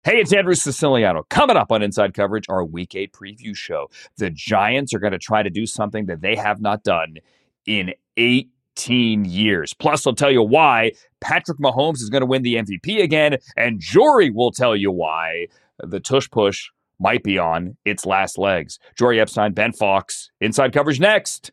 Hey, it's Andrew Siciliano. Coming up on Inside Coverage, our Week 8 preview show. The Giants are going to try to do something that they have not done in 18 years. Plus, I'll tell you why Patrick Mahomes is going to win the MVP again, and Jory will tell you why the tush push might be on its last legs. Jory Epstein, Ben Fox, Inside Coverage next.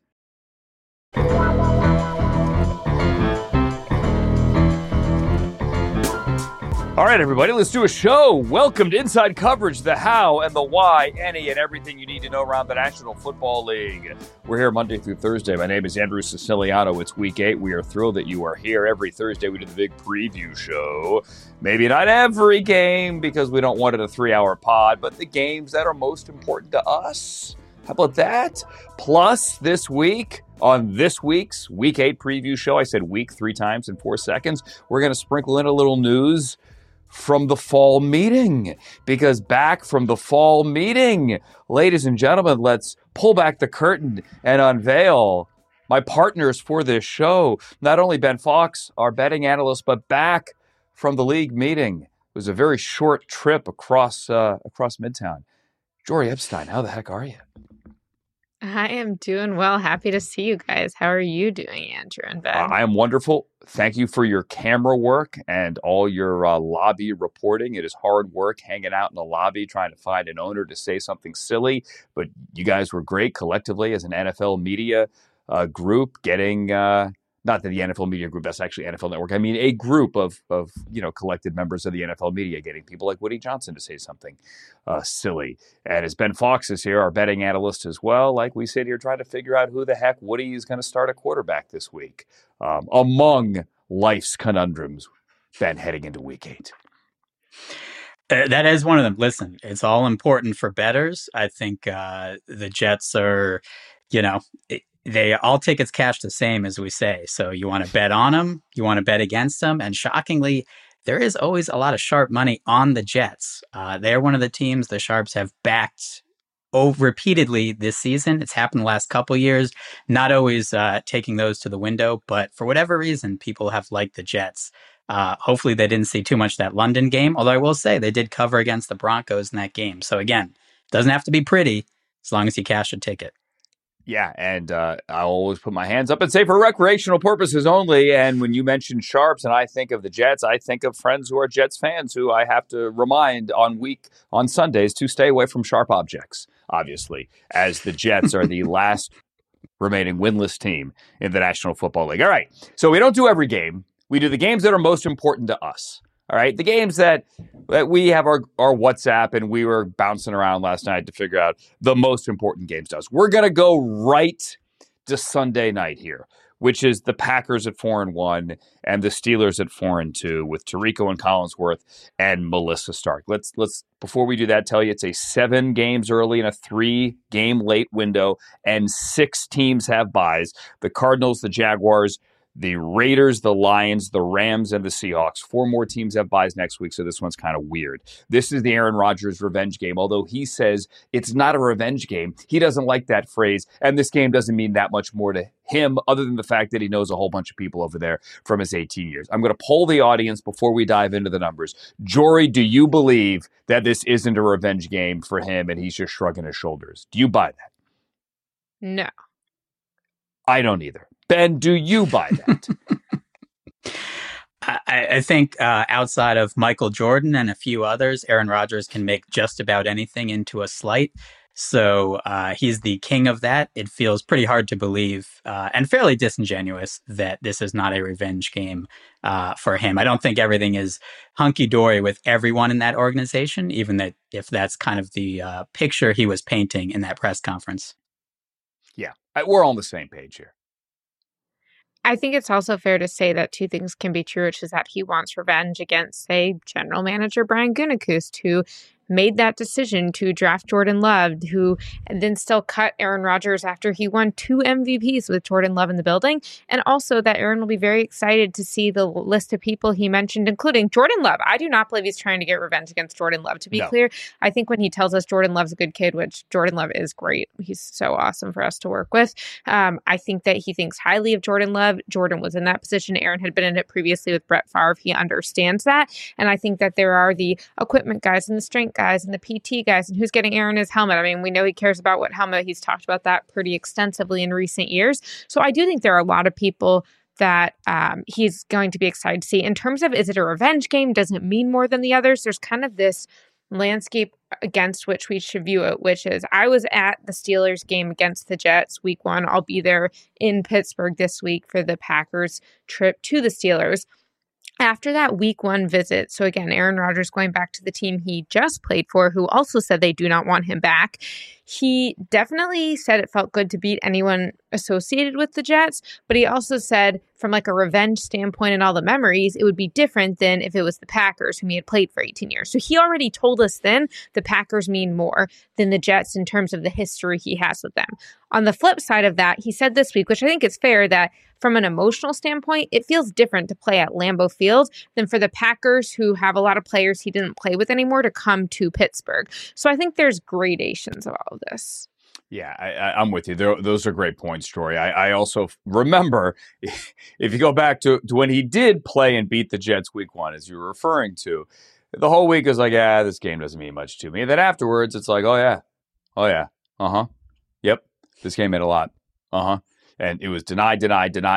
All right, everybody, let's do a show. Welcome to Inside Coverage, the how and the why, any and everything you need to know around the National Football League. We're here Monday through Thursday. My name is Andrew Siciliano. It's Week 8. We are thrilled that you are here. Every Thursday, we do the big preview show. Maybe not every game because we don't want it a 3-hour pod, but the games that are most important to us. How about that? Plus, this week, on this week's Week 8 preview show, I said week 3 times in 4 seconds, we're going to sprinkle in a little news from the fall meeting, because back from the fall meeting, ladies and gentlemen, let's pull back the curtain and unveil my partners for this show. Not only Ben Fox, our betting analyst, but back from the league meeting. It was a very short trip across Midtown. Jory Epstein, how the heck are you? I am doing well. Happy to see you guys. How are you doing, Andrew and Ben? I am wonderful. Thank you for your camera work and all your lobby reporting. It is hard work hanging out in the lobby trying to find an owner to say something silly. But you guys were great collectively as an NFL media group getting not that the NFL media group, that's actually NFL Network. I mean, a group of collected members of the NFL media getting people like Woody Johnson to say something silly. And as Ben Fox is here, our betting analyst as well, like we sit here trying to figure out who the heck Woody is going to start a quarterback this week. Among life's conundrums, Ben, heading into Week 8. That is one of them. Listen, it's all important for bettors. I think the Jets are, they all tickets cash the same, as we say. So you want to bet on them, you want to bet against them. And shockingly, there is always a lot of sharp money on the Jets. They're one of the teams the Sharps have backed repeatedly this season. It's happened the last couple years, not always taking those to the window. But for whatever reason, people have liked the Jets. Hopefully they didn't see too much that London game, although I will say they did cover against the Broncos in that game. So again, doesn't have to be pretty as long as you cash a ticket. Yeah, and I'll always put my hands up and say for recreational purposes only. And when you mention Sharps and I think of the Jets, I think of friends who are Jets fans who I have to remind on Sundays to stay away from sharp objects, obviously, as the Jets are the last remaining winless team in the National Football League. All right, so we don't do every game. We do the games that are most important to us. All right, the games that we have our WhatsApp and we were bouncing around last night to figure out the most important games to us. We're going to go right to Sunday night here, which is the Packers at 4-1 and the Steelers at 4-2 with Tirico and Collinsworth and Melissa Stark. Let's before we do that, tell you it's a 7 games early and a 3-game late window, and 6 teams have buys. The Cardinals, the Jaguars, the Raiders, the Lions, the Rams, and the Seahawks. 4 more teams have buys next week, so this one's kind of weird. This is the Aaron Rodgers revenge game, although he says it's not a revenge game. He doesn't like that phrase, and this game doesn't mean that much more to him other than the fact that he knows a whole bunch of people over there from his 18 years. I'm going to poll the audience before we dive into the numbers. Jory, do you believe that this isn't a revenge game for him and he's just shrugging his shoulders? Do you buy that? No. I don't either. Ben, do you buy that? I think outside of Michael Jordan and a few others, Aaron Rodgers can make just about anything into a slight. So he's the king of that. It feels pretty hard to believe and fairly disingenuous that this is not a revenge game for him. I don't think everything is hunky-dory with everyone in that organization, even that if that's kind of the picture he was painting in that press conference. Yeah, we're on the same page here. I think it's also fair to say that 2 things can be true, which is that he wants revenge against, say, general manager Brian Gutekunst, who made that decision to draft Jordan Love, who then still cut Aaron Rodgers after he won 2 MVPs with Jordan Love in the building. And also that Aaron will be very excited to see the list of people he mentioned, including Jordan Love. I do not believe he's trying to get revenge against Jordan Love, to be clear. I think when he tells us Jordan Love's a good kid, which Jordan Love is great, he's so awesome for us to work with. I think that he thinks highly of Jordan Love. Jordan was in that position. Aaron had been in it previously with Brett Favre. He understands that. And I think that there are the equipment guys and the strength guys and the PT guys and who's getting Aaron his helmet. I mean, we know he cares about what helmet. He's talked about that pretty extensively in recent years. So I do think there are a lot of people that he's going to be excited to see. In terms of, is it a revenge game? Does it mean more than the others? There's kind of this landscape against which we should view it, which is I was at the Steelers game against the Jets week 1. I'll be there in Pittsburgh this week for the Packers trip to the Steelers. After that week 1 visit, so again, Aaron Rodgers going back to the team he just played for, who also said they do not want him back, he definitely said it felt good to beat anyone associated with the Jets, but he also said from like a revenge standpoint and all the memories, it would be different than if it was the Packers, whom he had played for 18 years. So he already told us then the Packers mean more than the Jets in terms of the history he has with them. On the flip side of that, he said this week, which I think is fair, that from an emotional standpoint, it feels different to play at Lambeau Field than for the Packers, who have a lot of players he didn't play with anymore, to come to Pittsburgh. So I think there's gradations of all of this. Yeah, I'm with you. Those are great points, Troy. I also remember, if you go back to when he did play and beat the Jets week 1, as you were referring to, the whole week is like, this game doesn't mean much to me. And then afterwards, it's like, oh yeah, yep, this game meant a lot, and it was deny, and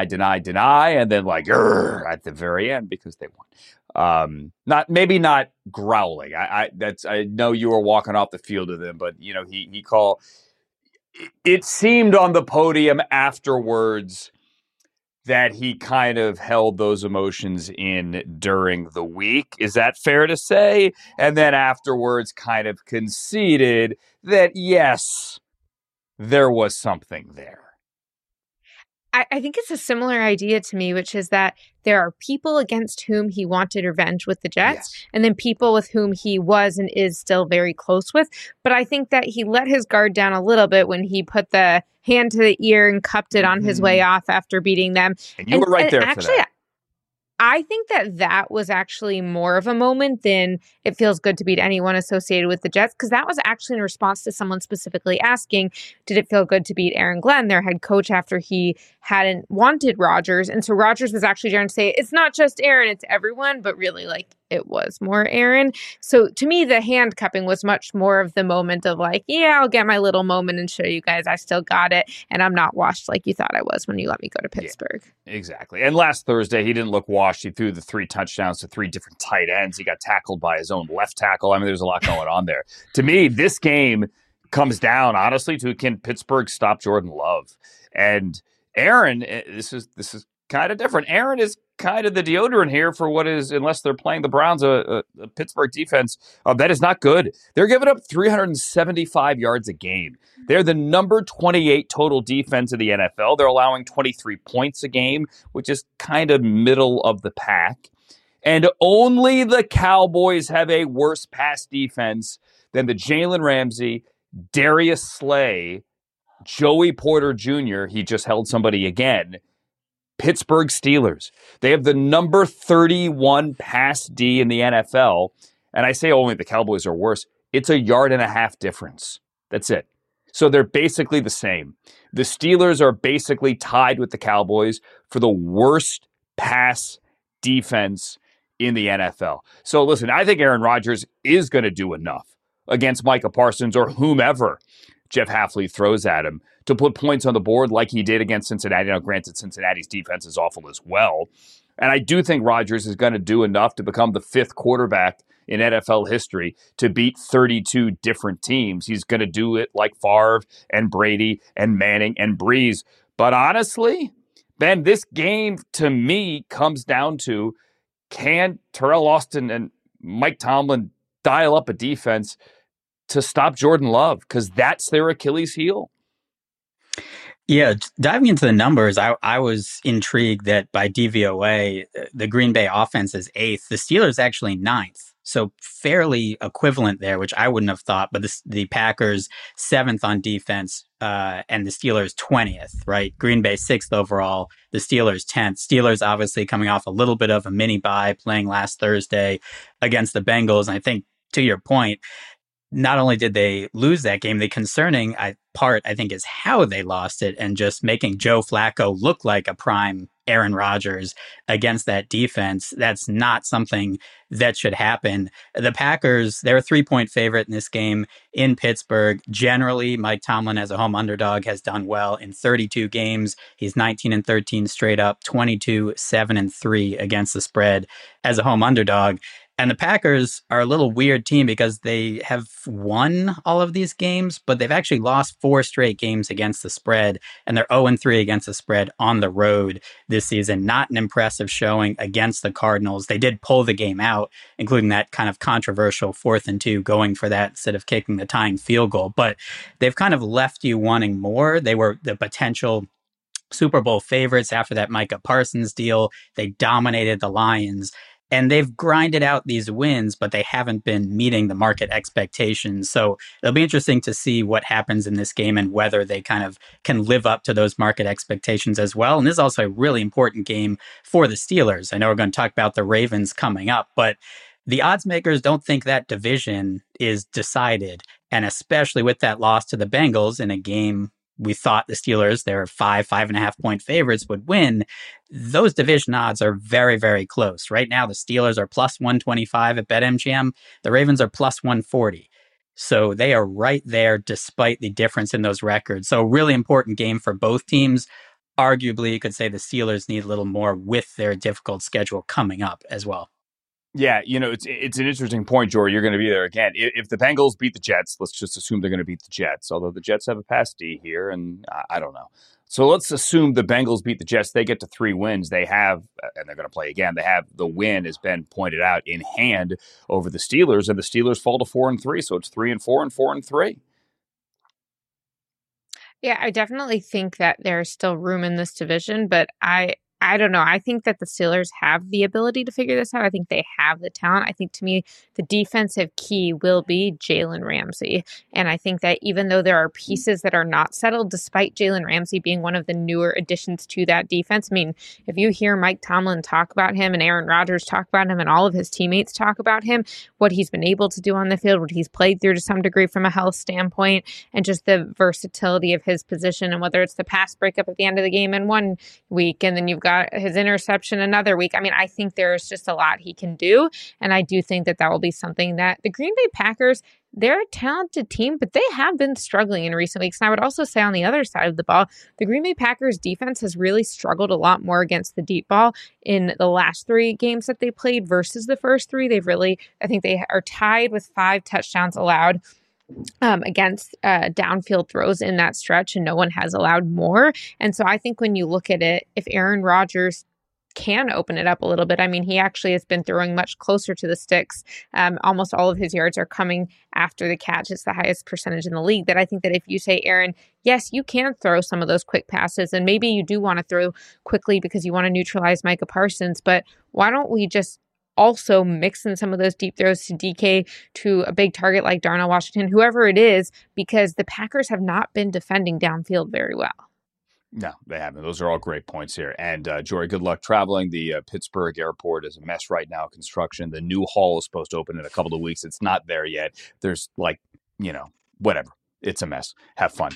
then like at the very end because they won. Not growling. I know you were walking off the field with him, but he called. It seemed on the podium afterwards that he kind of held those emotions in during the week. Is that fair to say? And then afterwards kind of conceded that, yes, there was something there. I think it's a similar idea to me, which is that there are people against whom he wanted revenge with the Jets, and then people with whom he was and is still very close with. But I think that he let his guard down a little bit when he put the hand to the ear and cupped it on his way off after beating them. And you were right there actually, for that. I think that was actually more of a moment than it feels good to beat anyone associated with the Jets, because that was actually in response to someone specifically asking, did it feel good to beat Aaron Glenn, their head coach, after he hadn't wanted Rodgers? And so Rodgers was actually trying to say, it's not just Aaron, it's everyone, but really like it was more Aaron. So to me, the hand cupping was much more of the moment of like, yeah, I'll get my little moment and show you guys I still got it. And I'm not washed like you thought I was when you let me go to Pittsburgh. Yeah, exactly. And last Thursday, he didn't look washed. He threw the 3 touchdowns to 3 different tight ends. He got tackled by his own left tackle. I mean, there's a lot going on there. To me, this game comes down, honestly, to can Pittsburgh stop Jordan Love? And Aaron, this is kind of different. Aaron is kind of the deodorant here for what is, unless they're playing the Browns, a Pittsburgh defense that is not good. They're giving up 375 yards a game. They're the number 28 total defense in the NFL. They're allowing 23 points a game, which is kind of middle of the pack. And only the Cowboys have a worse pass defense than the Jalen Ramsey, Darius Slay, Joey Porter Jr., he just held somebody again, Pittsburgh Steelers. They have the number 31 pass D in the NFL. And I say only the Cowboys are worse. It's 1.5 yards difference. That's it. So they're basically the same. The Steelers are basically tied with the Cowboys for the worst pass defense in the NFL. So listen, I think Aaron Rodgers is going to do enough against Micah Parsons or whomever Jeff Hafley throws at him to put points on the board like he did against Cincinnati. Now, granted, Cincinnati's defense is awful as well. And I do think Rodgers is going to do enough to become the 5th quarterback in NFL history to beat 32 different teams. He's going to do it like Favre and Brady and Manning and Breeze. But honestly, Ben, this game to me comes down to, can Terrell Austin and Mike Tomlin dial up a defense to stop Jordan Love? Because that's their Achilles heel. Yeah, diving into the numbers, I was intrigued that by DVOA, the Green Bay offense is 8th. The Steelers actually 9th. So fairly equivalent there, which I wouldn't have thought. But the Packers 7th on defense, and the Steelers 20th, right? Green Bay 6th overall, the Steelers 10th. Steelers obviously coming off a little bit of a mini bye, playing last Thursday against the Bengals. And I think, to your point, not only did they lose that game, the concerning part, I think, is how they lost it, and just making Joe Flacco look like a prime Aaron Rodgers against that defense. That's not something that should happen. The Packers, they're a 3-point favorite in this game in Pittsburgh. Generally, Mike Tomlin as a home underdog has done well in 32 games. He's 19-13 straight up, 22-7-3 against the spread as a home underdog. And the Packers are a little weird team because they have won all of these games, but they've actually lost 4 straight games against the spread, and they're 0-3 against the spread on the road this season. Not an impressive showing against the Cardinals. They did pull the game out, including that kind of controversial 4th and 2, going for that instead of kicking the tying field goal. But they've kind of left you wanting more. They were the potential Super Bowl favorites after that Micah Parsons deal. They dominated the Lions. And they've grinded out these wins, but they haven't been meeting the market expectations. So it'll be interesting to see what happens in this game and whether they kind of can live up to those market expectations as well. And this is also a really important game for the Steelers. I know we're going to talk about the Ravens coming up, but the odds makers don't think that division is decided. And especially with that loss to the Bengals in a game we thought the Steelers, they were 5.5 point favorites, would win. Those division odds are very, very close. Right now, the Steelers are plus 125 at BetMGM. The Ravens are plus 140. So they are right there despite the difference in those records. So really important game for both teams. Arguably, you could say the Steelers need a little more with their difficult schedule coming up as well. Yeah, it's an interesting point, Jory. You're going to be there again. If the Bengals beat the Jets, let's just assume they're going to beat the Jets, although the Jets have a pass D here, and I don't know. So let's assume the Bengals beat the Jets. They get to 3 wins. They have, and they're going to play again, they have the win, as Ben pointed out, in hand over the Steelers, and the Steelers fall to 4-3, so it's 3-4 and 4-3. Yeah, I definitely think that there's still room in this division, but I don't know. I think that the Steelers have the ability to figure this out. I think they have the talent. I think, to me, the defensive key will be Jalen Ramsey. And I think that even though there are pieces that are not settled, despite Jalen Ramsey being one of the newer additions to that defense, I mean, if you hear Mike Tomlin talk about him and Aaron Rodgers talk about him and all of his teammates talk about him, what he's been able to do on the field, what he's played through to some degree from a health standpoint, and just the versatility of his position, and whether it's the pass breakup at the end of the game in one week, and then you've got his interception another week. I mean, I think there's just a lot he can do. And I do think that will be something that the Green Bay Packers, they're a talented team, but they have been struggling in recent weeks. And I would also say on the other side of the ball, the Green Bay Packers defense has really struggled a lot more against the deep ball in the last 3 games that they played versus the first 3. I think they are tied with 5 touchdowns allowed against downfield throws in that stretch, and no one has allowed more. And so I think when you look at it, if Aaron Rodgers can open it up a little bit, I mean, he actually has been throwing much closer to the sticks. Almost all of his yards are coming after the catch. It's the highest percentage in the league. That I think that if you say, Aaron, yes, you can throw some of those quick passes, and maybe you do want to throw quickly because you want to neutralize Micah Parsons, but why don't we just also mix in some of those deep throws to DK, to a big target like Darnell Washington, whoever it is, because the Packers have not been defending downfield very well. No, they haven't. Those are all great points here. And Jory, good luck traveling. The Pittsburgh airport is a mess right now, construction. The new hall is supposed to open in a couple of weeks. It's not there yet. There's whatever. It's a mess. Have fun.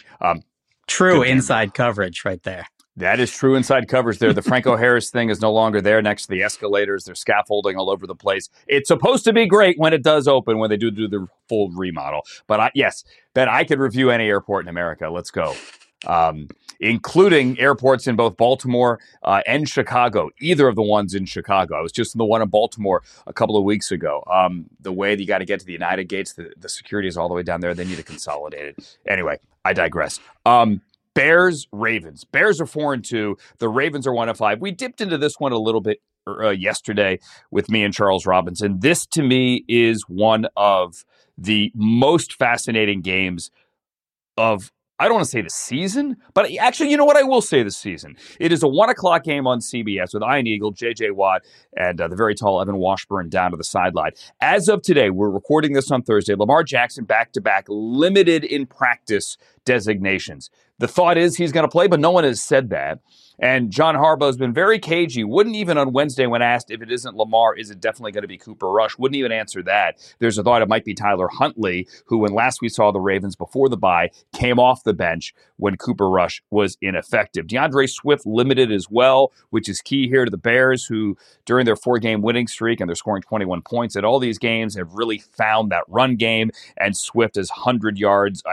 True inside coverage right there. That is true inside coverage there. The Franco Harris thing is no longer there next to the escalators. There's scaffolding all over the place. It's supposed to be great when it does open, when they do the full remodel. But yes, Ben, I could review any airport in America. Let's go. Including airports in both Baltimore and Chicago, either of the ones in Chicago. I was just in the one in Baltimore a couple of weeks ago. The way that you got to get to the United Gates, the security is all the way down there. They need to consolidate it. Anyway, I digress. Bears, Ravens. Bears are 4-2. The Ravens are 1-5. We dipped into this one a little bit yesterday with me and Charles Robinson. This, to me, is one of the most fascinating games of I don't want to say the season, but actually, you know what? I will say the season. It is a 1:00 game on CBS with Ian Eagle, J.J. Watt, and the very tall Evan Washburn down to the sideline. As of today, we're recording this on Thursday, Lamar Jackson back-to-back limited in practice designations. The thought is he's going to play, but no one has said that. And John Harbaugh has been very cagey. Wouldn't even on Wednesday when asked if it isn't Lamar, is it definitely going to be Cooper Rush? Wouldn't even answer that. There's a thought it might be Tyler Huntley, who when last we saw the Ravens before the bye, came off the bench when Cooper Rush was ineffective. DeAndre Swift limited as well, which is key here to the Bears, who during their 4-game winning streak, and they're scoring 21 points at all these games, have really found that run game. And Swift has 100 yards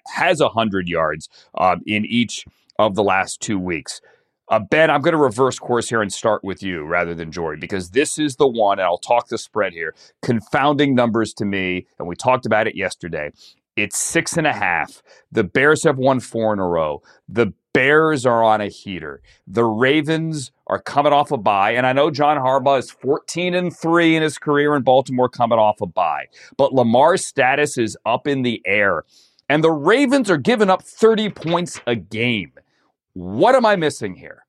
in each of the last 2 weeks. Ben, I'm going to reverse course here and start with you rather than Jory, because this is the one, and I'll talk the spread here, confounding numbers to me, and we talked about it yesterday. It's 6.5. The Bears have won 4 in a row. The Bears are on a heater. The Ravens are coming off a bye, and I know John Harbaugh is 14-3 in his career in Baltimore coming off a bye, but Lamar's status is up in the air, and the Ravens are giving up 30 points a game. What am I missing here?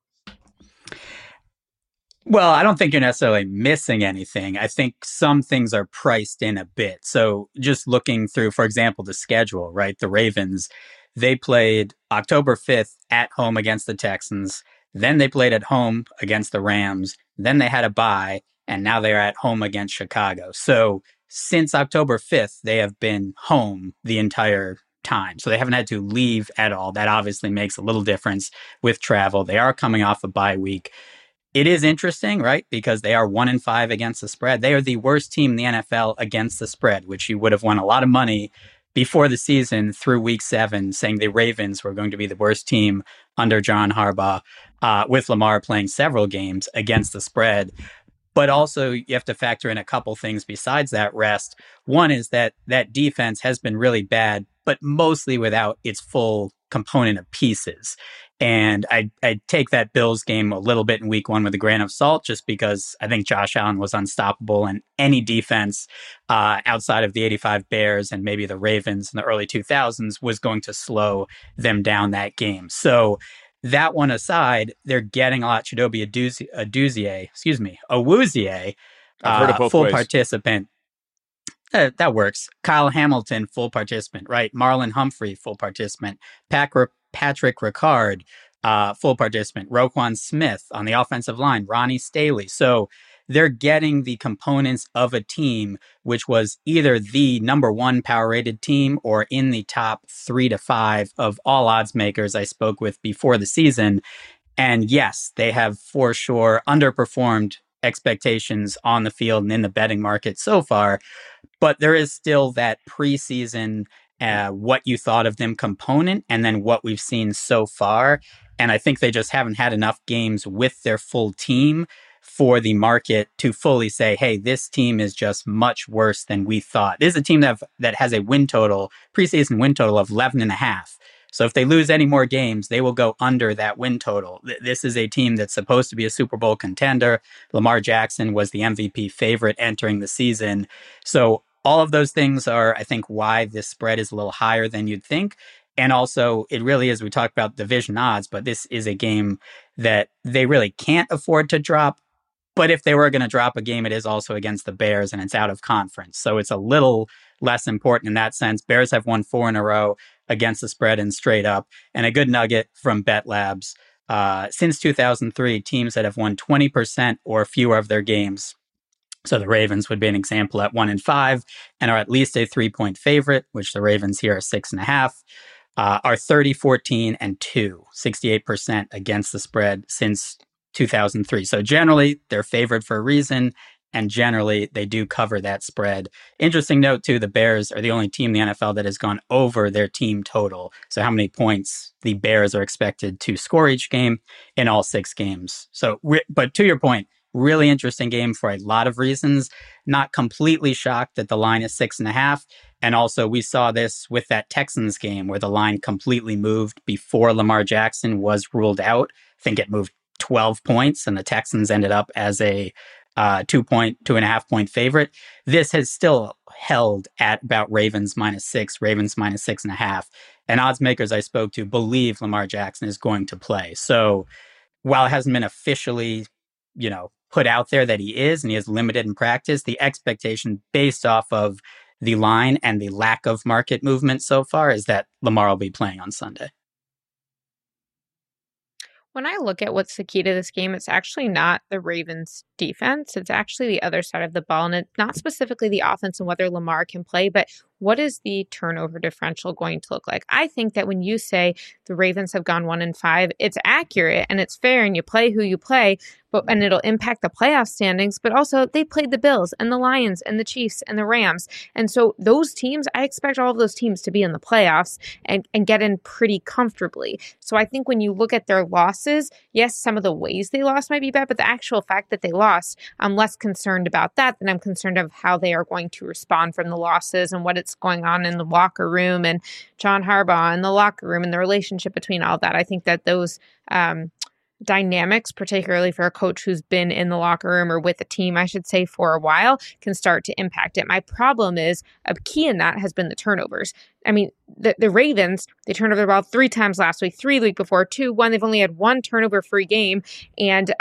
Well, I don't think you're necessarily missing anything. I think some things are priced in a bit. So just looking through, for example, the schedule, right? The Ravens, they played October 5th at home against the Texans. Then they played at home against the Rams. Then they had a bye, and now they're at home against Chicago. So since October 5th, they have been home the entire time. So they haven't had to leave at all. That obviously makes a little difference with travel. They are coming off a bye week. It is interesting, right? Because they are 1-5 against the spread. They are the worst team in the NFL against the spread, which you would have won a lot of money before the season through week 7, saying the Ravens were going to be the worst team under John Harbaugh, with Lamar playing several games against the spread. But also, you have to factor in a couple things besides that rest. One is that defense has been really bad, but mostly without its full component of pieces. And I take that Bills game a little bit in week 1 with a grain of salt, just because I think Josh Allen was unstoppable, and any defense outside of the 85 Bears and maybe the Ravens in the early 2000s was going to slow them down that game. So that one aside, they're getting a lot. Chidobe Awuzie, full ways. Participant. That works. Kyle Hamilton, full participant, right? Marlon Humphrey, full participant. Patrick Ricard, full participant. Roquan Smith on the offensive line. Ronnie Staley. So they're getting the components of a team which was either the number 1 power rated team or in the top 3 to 5 of all odds makers I spoke with before the season. And yes, they have for sure underperformed expectations on the field and in the betting market so far. But there is still that preseason, what you thought of them component, and then what we've seen so far. And I think they just haven't had enough games with their full team for the market to fully say, hey, this team is just much worse than we thought. This is a team that has a preseason win total of 11.5. So if they lose any more games, they will go under that win total. This is a team that's supposed to be a Super Bowl contender. Lamar Jackson was the MVP favorite entering the season. So all of those things are, I think, why this spread is a little higher than you'd think. And also, it really is, we talked about division odds, but this is a game that they really can't afford to drop. But if they were going to drop a game, it is also against the Bears, and it's out of conference. So it's a little less important in that sense. Bears have won 4 in a row against the spread and straight up. And a good nugget from Bet Labs. Since 2003, teams that have won 20% or fewer of their games, so the Ravens would be an example at 1-5 and are at least a 3-point favorite, which the Ravens here are 6.5, are 30-14-2, 68% against the spread since 2003. So generally, they're favored for a reason, and generally, they do cover that spread. Interesting note, too, the Bears are the only team in the NFL that has gone over their team total. So how many points the Bears are expected to score each game in all 6 games. So, but to your point, really interesting game for a lot of reasons. Not completely shocked that the line is 6.5. And also, we saw this with that Texans game where the line completely moved before Lamar Jackson was ruled out. I think it moved 12 points, and the Texans ended up as a two and a half point favorite. This has still held at about Ravens -6, Ravens -6.5. And odds makers I spoke to believe Lamar Jackson is going to play. So while it hasn't been officially, put out there that he is, and he is limited in practice, the expectation based off of the line and the lack of market movement so far is that Lamar will be playing on Sunday. When I look at what's the key to this game, it's actually not the Ravens defense. It's actually the other side of the ball. And it's not specifically the offense and whether Lamar can play, but what is the turnover differential going to look like? I think that when you say the Ravens have gone 1-5, it's accurate and it's fair and you play who you play, and it'll impact the playoff standings, but also they played the Bills and the Lions and the Chiefs and the Rams. And so those teams, I expect all of those teams to be in the playoffs and get in pretty comfortably. So I think when you look at their losses, yes, some of the ways they lost might be bad, but the actual fact that they lost, I'm less concerned about that than I'm concerned of how they are going to respond from the losses and what it's going on in the locker room and John Harbaugh in the locker room and the relationship between all that. I think that those dynamics, particularly for a coach who's been in the locker room or with a team, I should say, for a while, can start to impact it. My problem is a key in that has been the turnovers. I mean, the Ravens, they turned over the ball 3 times last week, 3 the week before, 2, 1. They've only had 1 turnover-free game. And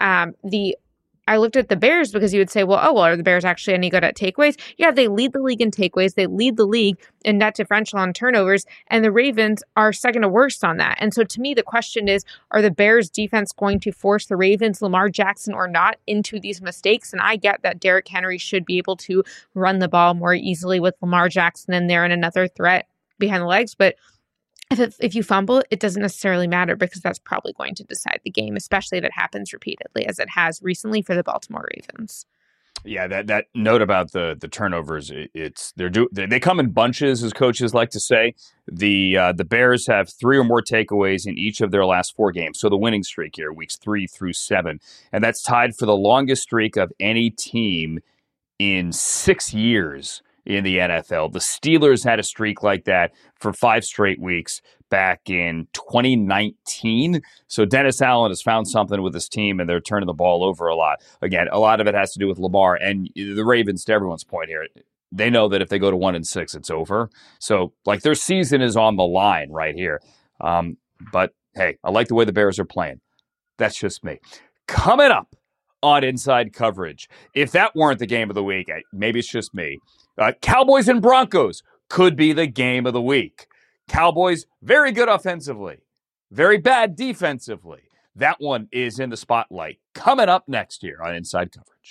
I looked at the Bears because you would say, are the Bears actually any good at takeaways? Yeah, they lead the league in takeaways. They lead the league in net differential on turnovers, and the Ravens are second to worst on that. And so to me, the question is, are the Bears defense going to force the Ravens, Lamar Jackson or not, into these mistakes? And I get that Derrick Henry should be able to run the ball more easily with Lamar Jackson in there and another threat behind the legs, but if you fumble, it doesn't necessarily matter because that's probably going to decide the game, especially if it happens repeatedly, as it has recently for the Baltimore Ravens. Yeah, that note about the turnovers, they come in bunches, as coaches like to say. The Bears have 3 or more takeaways in each of their last 4 games. So the winning streak here, weeks 3 through 7, and that's tied for the longest streak of any team in 6 years in the NFL. The Steelers had a streak like that for 5 straight weeks back in 2019. So Dennis Allen has found something with his team, and they're turning the ball over a lot. Again, a lot of it has to do with Lamar. And the Ravens, to everyone's point here, they know that if they go to 1-6, it's over. So, their season is on the line right here. But, hey, I like the way the Bears are playing. That's just me. Coming up on Inside Coverage, if that weren't the game of the week, maybe it's just me. Cowboys and Broncos could be the game of the week. Cowboys, very good offensively, very bad defensively. That one is in the spotlight. Coming up next year on Inside Coverage.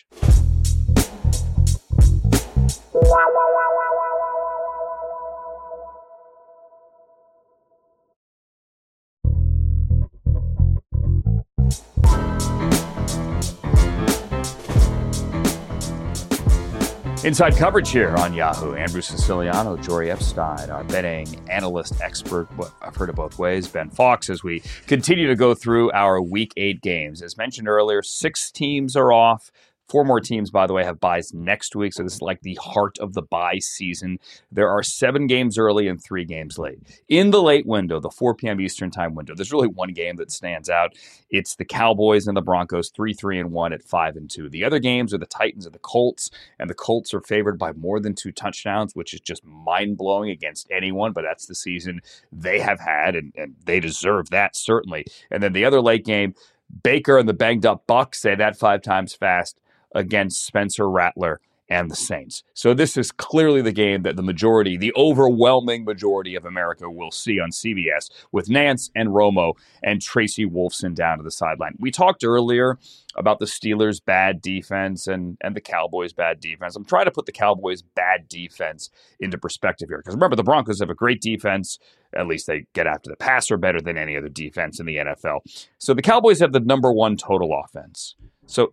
Inside Coverage here on Yahoo. Andrew Siciliano, Jory Epstein, our betting analyst expert. Well, I've heard it both ways. Ben Fox, as we continue to go through our Week 8 games. As mentioned earlier, 6 teams are off. 4 more teams, by the way, have buys next week, so this is like the heart of the bye season. There are 7 games early and 3 games late. In the late window, the 4 p.m. Eastern time window, there's really one game that stands out. It's the Cowboys and the Broncos, 3-3-1 at 5-2. The other games are the Titans and the Colts are favored by more than 2 touchdowns, which is just mind-blowing against anyone, but that's the season they have had, and they deserve that, certainly. And then the other late game, Baker and the banged-up Bucs, say that 5 times fast, against Spencer Rattler and the Saints. So this is clearly the game that the overwhelming majority of America will see on CBS with Nance and Romo and Tracy Wolfson down to the sideline. We talked earlier about the Steelers' bad defense and the Cowboys' bad defense. I'm trying to put the Cowboys' bad defense into perspective here. Because remember, the Broncos have a great defense. At least they get after the passer better than any other defense in the NFL. So the Cowboys have the number 1 total offense. So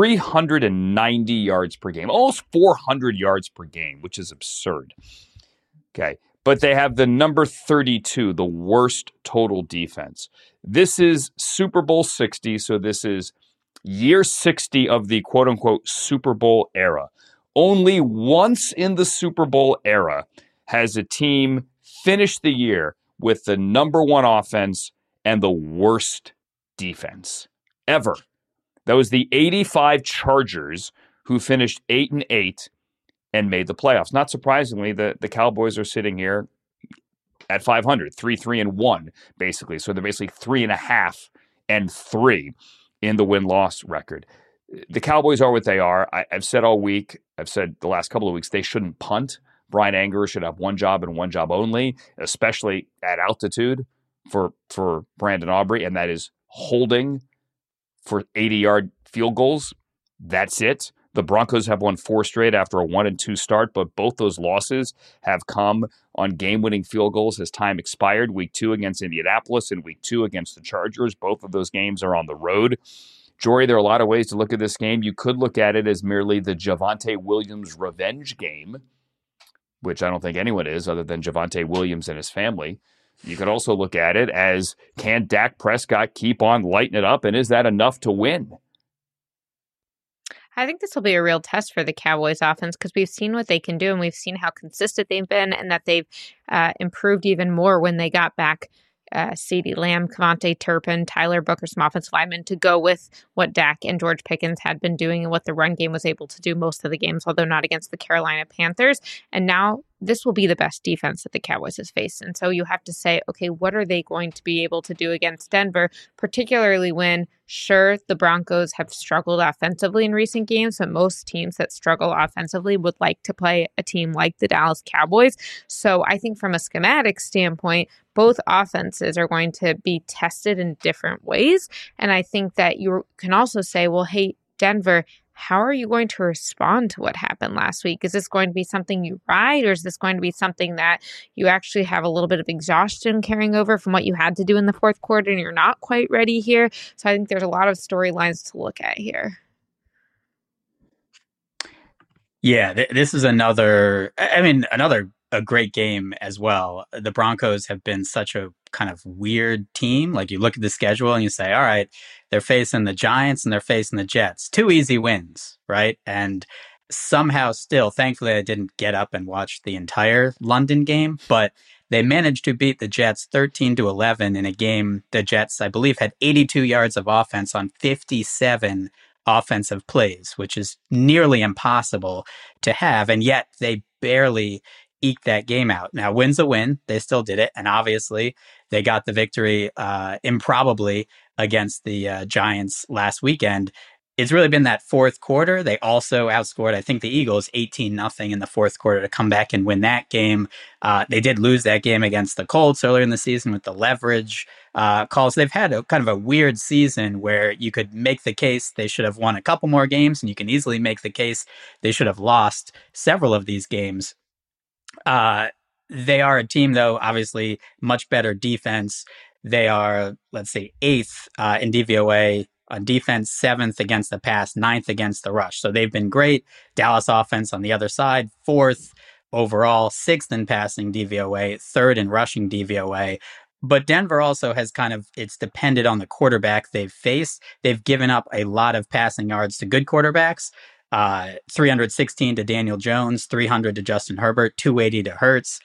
390 yards per game, almost 400 yards per game, which is absurd. Okay, but they have the number 32, the worst total defense. This is Super Bowl 60, so this is year 60 of the quote-unquote Super Bowl era. Only once in the Super Bowl era has a team finished the year with the number 1 offense and the worst defense ever. That was the 85 Chargers, who finished 8-8 and made the playoffs. Not surprisingly, the Cowboys are sitting here at 500, 3-3-1, basically. So they're basically 3.5-3 in the win-loss record. The Cowboys are what they are. I've said all week, I've said the last couple of weeks, they shouldn't punt. Brian Anger should have one job and one job only, especially at altitude for Brandon Aubrey, and that is holding for 80-yard field goals. That's it. The Broncos have won 4 straight after a 1-2 start, but both those losses have come on game-winning field goals as time expired. Week 2 against Indianapolis and Week 2 against the Chargers. Both of those games are on the road. Jory, there are a lot of ways to look at this game. You could look at it as merely the Javonte Williams revenge game, which I don't think anyone is other than Javonte Williams and his family. You could also look at it as, can Dak Prescott keep on lighting it up, and is that enough to win? I think this will be a real test for the Cowboys offense because we've seen what they can do and we've seen how consistent they've been and that they've improved even more when they got back CeeDee Lamb, KaVontae Turpin, Tyler Booker, some offensive linemen to go with what Dak and George Pickens had been doing and what the run game was able to do most of the games, although not against the Carolina Panthers. And now this will be the best defense that the Cowboys has faced. And so you have to say, okay, what are they going to be able to do against Denver, particularly when, sure, the Broncos have struggled offensively in recent games, but most teams that struggle offensively would like to play a team like the Dallas Cowboys. So I think from a schematic standpoint, both offenses are going to be tested in different ways. And I think that you can also say, well, hey, Denver, how are you going to respond to what happened last week? Is this going to be something you ride, or is this going to be something that you actually have a little bit of exhaustion carrying over from what you had to do in the fourth quarter and you're not quite ready here? So I think there's a lot of storylines to look at here. Yeah, this is a great game as well. The Broncos have been such a kind of weird team. Like, you look at the schedule and you say, all right, they're facing the Giants and they're facing the Jets. 2 easy wins, right? And somehow still, thankfully, I didn't get up and watch the entire London game, but they managed to beat the Jets 13-11 in a game. The Jets, I believe, had 82 yards of offense on 57 offensive plays, which is nearly impossible to have. And yet they barely eked that game out. Now, win's a win. They still did it. And obviously they got the victory improbably against the Giants last weekend. It's really been that fourth quarter. They also outscored, I think, the Eagles 18-0 in the fourth quarter to come back and win that game. They did lose that game against the Colts earlier in the season with the leverage calls. They've had a kind of a weird season where you could make the case they should have won a couple more games, and you can easily make the case they should have lost several of these games. They are a team, though, obviously much better defense. They are, let's say, 8th in DVOA on defense, 7th against the pass, 9th against the rush. So they've been great. Dallas offense on the other side, 4th overall, 6th in passing DVOA, 3rd in rushing DVOA. But Denver also has it's depended on the quarterback they've faced. They've given up a lot of passing yards to good quarterbacks. 316 to Daniel Jones, 300 to Justin Herbert, 280 to Hurts.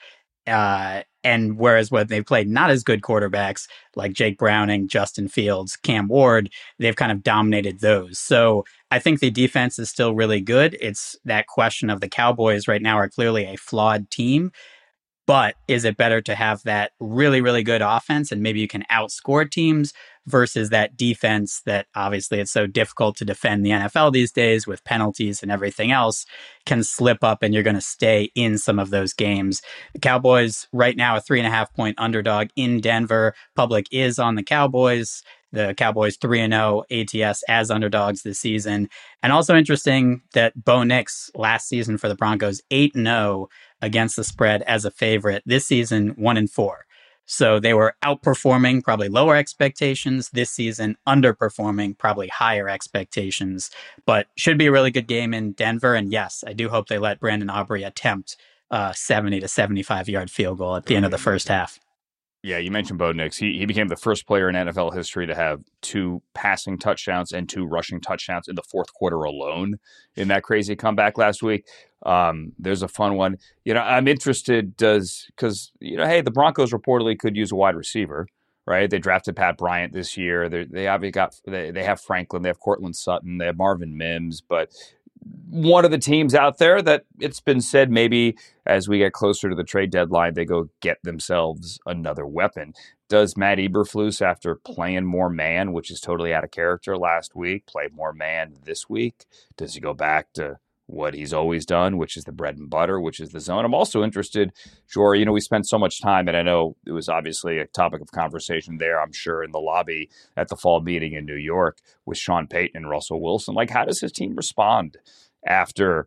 And whereas when they played not as good quarterbacks like Jake Browning, Justin Fields, Cam Ward, they've kind of dominated those. So I think the defense is still really good. It's that question of the Cowboys right now are clearly a flawed team. But is it better to have that really, really good offense and maybe you can outscore teams versus that defense that obviously it's so difficult to defend the NFL these days with penalties and everything else can slip up and you're going to stay in some of those games. The Cowboys right now a 3.5-point underdog in Denver. Public is on the Cowboys. The Cowboys 3-0 ATS as underdogs this season. And also interesting that Bo Nix last season for the Broncos 8-0 against the spread as a favorite. This season 1-4. So they were outperforming probably lower expectations. This season underperforming probably higher expectations. But should be a really good game in Denver. And yes, I do hope they let Brandon Aubrey attempt a 70 to 75 yard field goal at the end of the first half. Yeah, you mentioned Bo Nix. He became the first player in NFL history to have 2 passing touchdowns and 2 rushing touchdowns in the fourth quarter alone in that crazy comeback last week. There's a fun one. I'm interested because hey, the Broncos reportedly could use a wide receiver, right? They drafted Pat Bryant this year. They obviously they have Franklin, they have Courtland Sutton, they have Marvin Mims, but one of the teams out there that it's been said maybe as we get closer to the trade deadline, they go get themselves another weapon. Does Matt Eberflus, after playing more man, which is totally out of character last week, play more man this week? Does he go back to what he's always done, which is the bread and butter, which is the zone? I'm also interested, Jory, we spent so much time, and I know it was obviously a topic of conversation there, I'm sure, in the lobby at the fall meeting in New York with Sean Payton and Russell Wilson. Like, how does his team respond after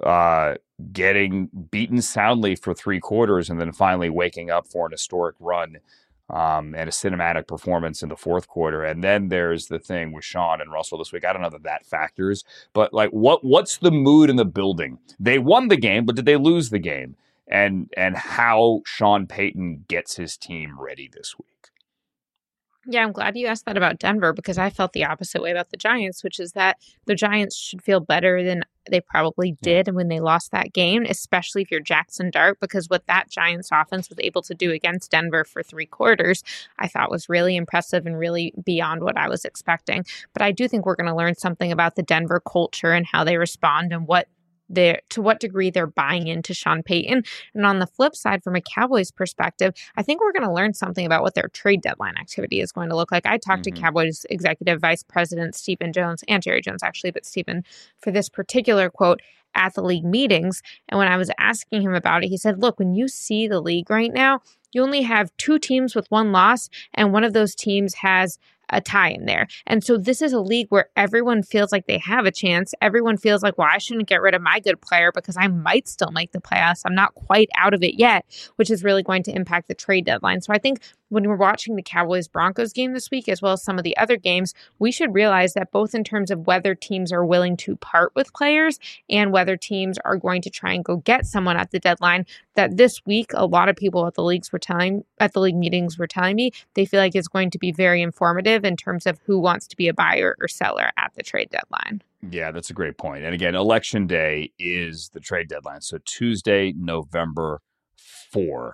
getting beaten soundly for 3 quarters and then finally waking up for an historic run and a cinematic performance in the 4th quarter? And then there's the thing with Sean and Russell this week. I don't know that factors, but like what's the mood in the building? They won the game, but did they lose the game? And how Sean Payton gets his team ready this week. Yeah, I'm glad you asked that about Denver, because I felt the opposite way about the Giants, which is that the Giants should feel better than they probably did when they lost that game, especially if you're Jackson Dart, because what that Giants offense was able to do against Denver for 3 quarters, I thought was really impressive and really beyond what I was expecting. But I do think we're going to learn something about the Denver culture and how they respond and to what degree they're buying into Sean Payton. And on the flip side, from a Cowboys perspective, I think we're going to learn something about what their trade deadline activity is going to look like. I talked to Cowboys Executive Vice President Stephen Jones, and Jerry Jones actually, but Stephen for this particular quote at the league meetings. And when I was asking him about it, he said, look, when you see the league right now, you only have 2 teams with 1 loss, and one of those teams has a tie in there. And so this is a league where everyone feels like they have a chance. Everyone feels like, well, I shouldn't get rid of my good player because I might still make the playoffs. I'm not quite out of it yet, which is really going to impact the trade deadline. So I think when we're watching the Cowboys-Broncos game this week, as well as some of the other games, we should realize that both in terms of whether teams are willing to part with players and whether teams are going to try and go get someone at the deadline, that this week, a lot of people at the league meetings were telling me they feel like it's going to be very informative in terms of who wants to be a buyer or seller at the trade deadline. Yeah, that's a great point. And again, Election Day is the trade deadline. So Tuesday, November 4.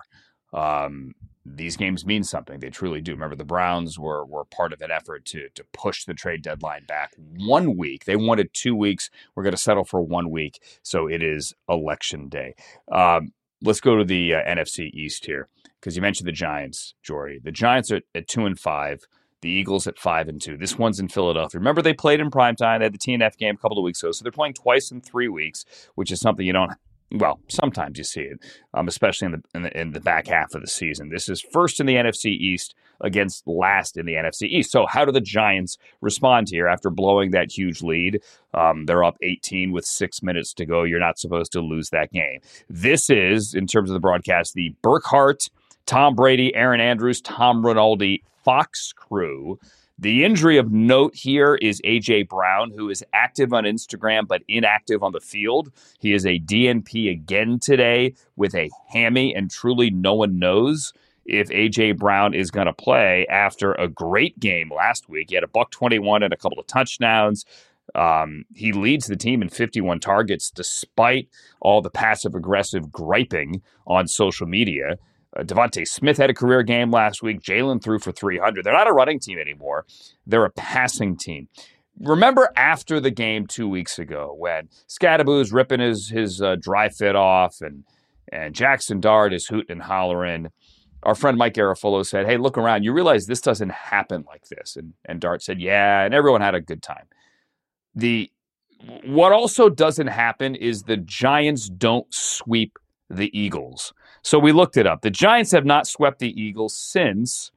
These games mean something. They truly do. Remember, the Browns were part of an effort to push the trade deadline back 1 week. They wanted 2 weeks. We're going to settle for 1 week. So it is Election Day. Let's go to the NFC East here, because you mentioned the Giants, Jory. The Giants are at 2-5. The Eagles at 5-2. This one's in Philadelphia. Remember, they played in primetime. They had the TNF game a couple of weeks ago. So they're playing twice in 3 weeks, which is something you don't. Well, sometimes you see it, especially in the back half of the season. This is first in the NFC East against last in the NFC East. So how do the Giants respond here after blowing that huge lead? They're up 18 with 6 minutes to go. You're not supposed to lose that game. This is, in terms of the broadcast, the Burkhardt, Tom Brady, Aaron Andrews, Tom Rinaldi Fox crew. The injury of note here is A.J. Brown, who is active on Instagram but inactive on the field. He is a DNP again today with a hammy, and truly no one knows if A.J. Brown is going to play after a great game last week. He had a $121 and a couple of touchdowns. He leads the team in 51 targets despite all the passive-aggressive griping on social media. Devontae Smith had a career game last week. Jalen threw for 300. They're not a running team anymore. They're a passing team. Remember after the game 2 weeks ago when Scadaboo's ripping his dry fit off and Jackson Dart is hooting and hollering, our friend Mike Garafolo said, hey, look around. You realize this doesn't happen like this. And Dart said, yeah, and everyone had a good time. What also doesn't happen is the Giants don't sweep the Eagles. So we looked it up. The Giants have not swept the Eagles since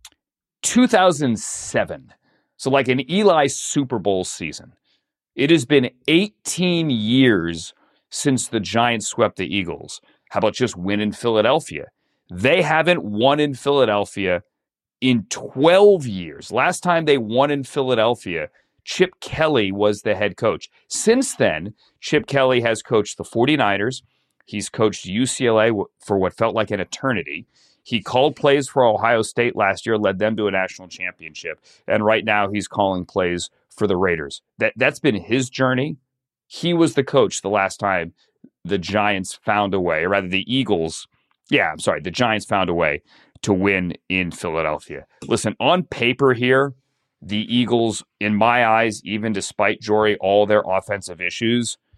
2007. So like an Eli Super Bowl season. It has been 18 years since the Giants swept the Eagles. How about just win in Philadelphia? They haven't won in Philadelphia in 12 years. Last time they won in Philadelphia, Chip Kelly was the head coach. Since then, Chip Kelly has coached the 49ers. He's coached UCLA for what felt like an eternity. He called plays for Ohio State last year, led them to a national championship. And right now he's calling plays for the Raiders. That's been his journey. He was the coach the last time the Giants found a way, or rather the Giants found a way to win in Philadelphia. Listen, on paper here, the Eagles, in my eyes, even despite Jory, all their offensive issues,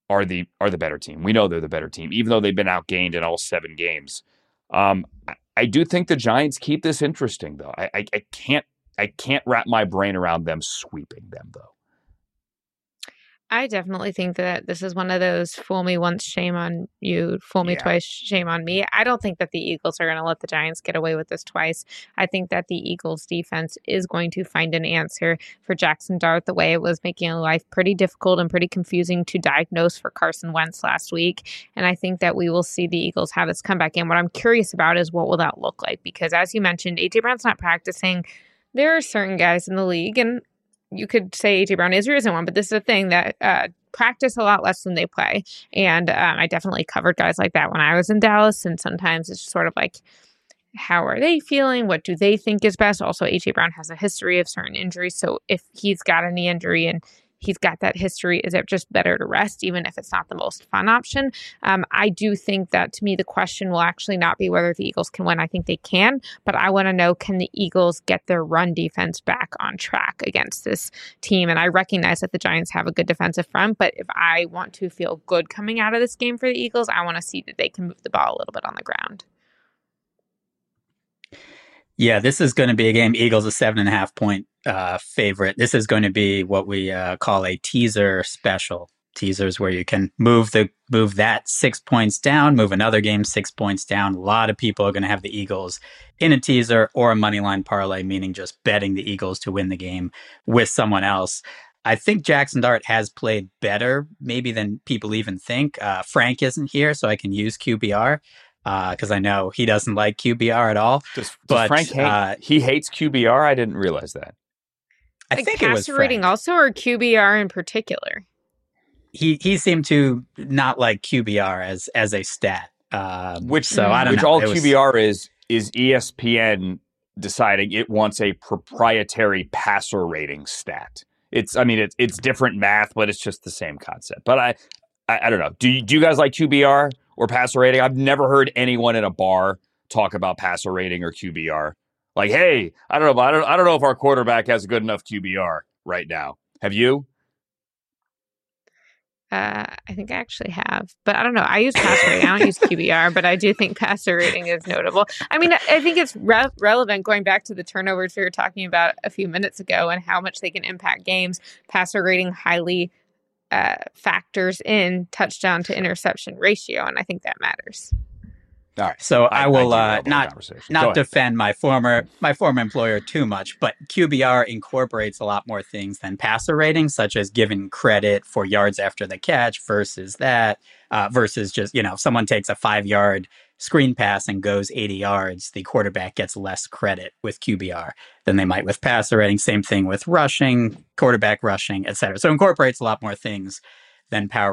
are the better team. We know they're the better team, even though they've been outgained in all 7 games. I do think the Giants keep this interesting, though. I can't wrap my brain around them sweeping them, though. I definitely think that this is one of those fool me once, shame on you, fool me twice, shame on me. I don't think that the Eagles are going to let the Giants get away with this twice. I think that the Eagles defense is going to find an answer for Jackson Dart the way it was making life pretty difficult and pretty confusing to diagnose for Carson Wentz last week. And I think that we will see the Eagles have this comeback game. What I'm curious about is what will that look like? Because as you mentioned, A.J. Brown's not practicing. There are certain guys in the league, and you could say A.J. Brown is or isn't one, but this is a thing that practice a lot less than they play. And I definitely covered guys like that when I was in Dallas. And sometimes it's sort of like, how are they feeling? What do they think is best? Also, A.J. Brown has a history of certain injuries. So if he's got a knee injury and he's got that history, is it just better to rest, even if it's not the most fun option? I do think that, to me, the question will actually not be whether the Eagles can win. I think they can, but I want to know, can the Eagles get their run defense back on track against this team? And I recognize that the Giants have a good defensive front, but if I want to feel good coming out of this game for the Eagles, I want to see that they can move the ball a little bit on the ground. Yeah, this is going to be a game. Eagles a 7.5 point favorite. This is going to be what we call a teaser special. Teasers where you can move that 6 points down, move another game 6 points down. A lot of people are going to have the Eagles in a teaser or a money line parlay, meaning just betting the Eagles to win the game with someone else. I think Jackson Dart has played better maybe than people even think. Frank isn't here, so I can use QBR. Because I know he doesn't like QBR at all. Does Frank hate? He hates QBR. I didn't realize that. I think it was passer rating also, or QBR in particular. He seemed to not like QBR as a stat. I don't know. Which all QBR is ESPN deciding it wants a proprietary passer rating stat. It's different math, but it's just the same concept. But I don't know. Do you guys like QBR? Or passer rating? I've never heard anyone in a bar talk about passer rating or QBR. Like, hey, I don't know if our quarterback has a good enough QBR right now. Have you? I think I actually have, but I don't know. I use passer rating. I don't use QBR, but I do think passer rating is notable. I mean, I think it's relevant going back to the turnovers we were talking about a few minutes ago and how much they can impact games. Passer rating highly factors in touchdown to interception ratio, and I think that matters. All right, so I will not defend my former employer too much, but QBR incorporates a lot more things than passer rating, such as giving credit for yards after the catch versus just, if someone takes a 5-yard screen pass and goes 80 yards, the quarterback gets less credit with QBR than they might with passer rating. Same thing with rushing, quarterback rushing, etc. So it incorporates a lot more things than passer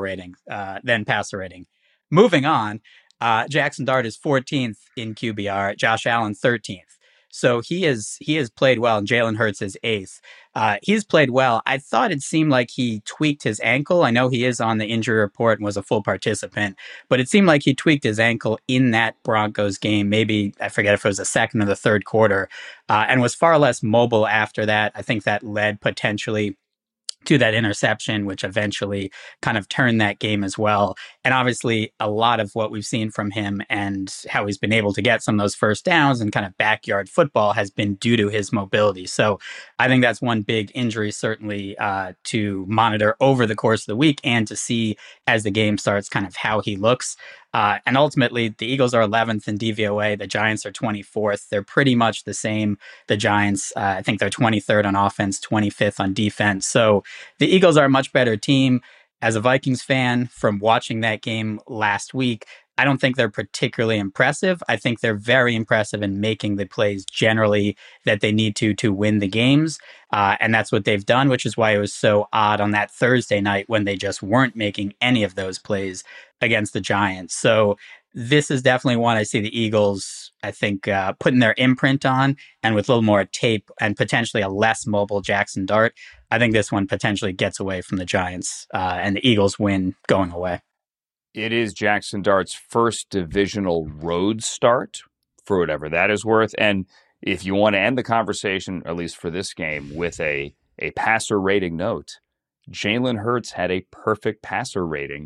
rating. Moving on, Jackson Dart is 14th in QBR, Josh Allen 13th. So he has played well, and Jalen Hurts is 8th. He's played well. I thought it seemed like he tweaked his ankle. I know he is on the injury report and was a full participant, but it seemed like he tweaked his ankle in that Broncos game. Maybe, I forget if it was the second or the third quarter, and was far less mobile after that. I think that led potentially to that interception, which eventually kind of turned that game as well. And obviously, a lot of what we've seen from him and how he's been able to get some of those first downs and kind of backyard football has been due to his mobility. So I think that's one big injury, certainly, to monitor over the course of the week and to see as the game starts kind of how he looks. And ultimately, the Eagles are 11th in DVOA. The Giants are 24th. They're pretty much the same. The Giants, I think they're 23rd on offense, 25th on defense. So the Eagles are a much better team. As a Vikings fan, from watching that game last week, I don't think they're particularly impressive. I think they're very impressive in making the plays generally that they need to win the games. And that's what they've done, which is why it was so odd on that Thursday night when they just weren't making any of those plays against the Giants. So this is definitely one I see the Eagles, I think, putting their imprint on, and with a little more tape and potentially a less mobile Jackson Dart. I think this one potentially gets away from the Giants, and the Eagles win going away. It is Jackson Dart's first divisional road start, for whatever that is worth. And if you want to end the conversation, at least for this game, with a passer rating note, Jalen Hurts had a perfect passer rating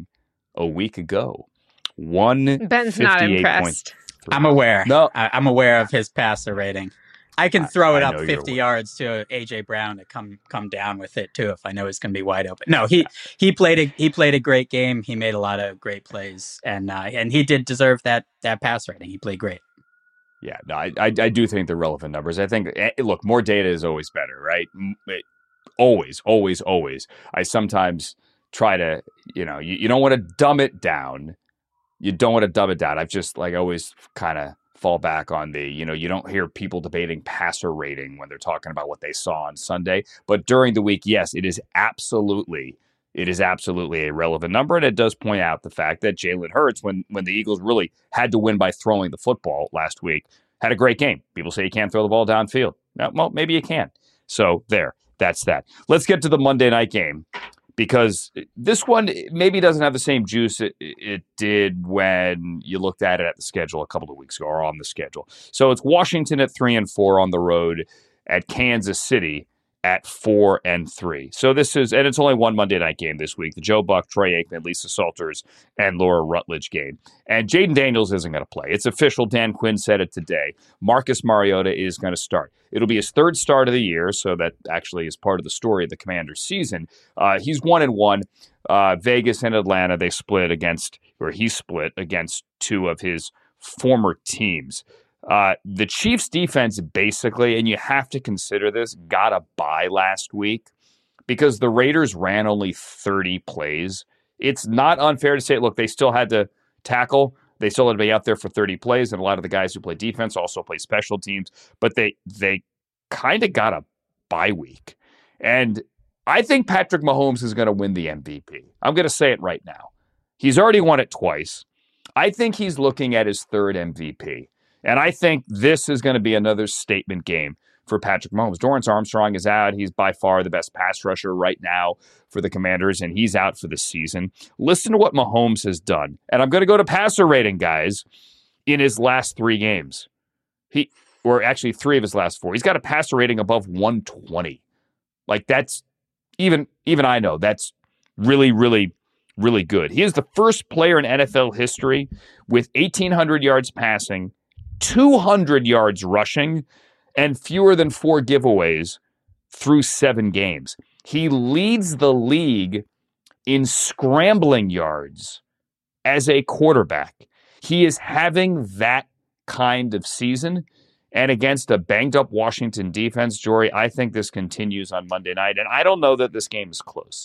a week ago. Ben's not 158.3. impressed. I'm aware. No. I'm aware of his passer rating. I can throw it I up know 50 you're yards to AJ Brown to come down with it too if I know he's going to be wide open. No, he played a great game. He made a lot of great plays, and he did deserve that pass rating. He played great. Yeah, no, I do think they're relevant numbers. I think, look, more data is always better, right? Always, always, always. I sometimes try to, you don't want to dumb it down. You don't want to dumb it down. I've just I always kind of fall back on the, you don't hear people debating passer rating when they're talking about what they saw on Sunday. But during the week, yes, it is absolutely a relevant number. And it does point out the fact that Jalen Hurts, when the Eagles really had to win by throwing the football last week, had a great game. People say you can't throw the ball downfield. Well, maybe you can. So that's that. Let's get to the Monday night game, because this one maybe doesn't have the same juice it did when you looked at it at the schedule a couple of weeks ago, or on the schedule. So it's Washington at 3-4 on the road at Kansas City at 4-3. So this is, and it's only one Monday night game this week, the Joe Buck, Troy Aikman, Lisa Salters, and Laura Rutledge game. And Jaden Daniels isn't going to play. It's official. Dan Quinn said it today. Marcus Mariota is going to start. It'll be his third start of the year, so that actually is part of the story of the Commanders' season. He's 1-1. Vegas and Atlanta, he split against two of his former teams. The Chiefs' defense basically, and you have to consider this, got a bye last week because the Raiders ran only 30 plays. It's not unfair to say, look, they still had to tackle. They still had to be out there for 30 plays, and a lot of the guys who play defense also play special teams, but they kind of got a bye week. And I think Patrick Mahomes is going to win the MVP. I'm going to say it right now. He's already won it twice. I think he's looking at his third MVP. And I think this is going to be another statement game for Patrick Mahomes. Dorrance Armstrong is out. He's by far the best pass rusher right now for the Commanders, and he's out for the season. Listen to what Mahomes has done. And I'm going to go to passer rating, guys, in his last 3 games. Or actually 3 of his last 4. He's got a passer rating above 120. That's, even I know, that's really, really, really good. He is the first player in NFL history with 1,800 yards passing, 200 yards rushing, and fewer than 4 giveaways through 7 games. He leads the league in scrambling yards as a quarterback. He is having that kind of season. And against a banged-up Washington defense, Jory, I think this continues on Monday night. And I don't know that this game is close.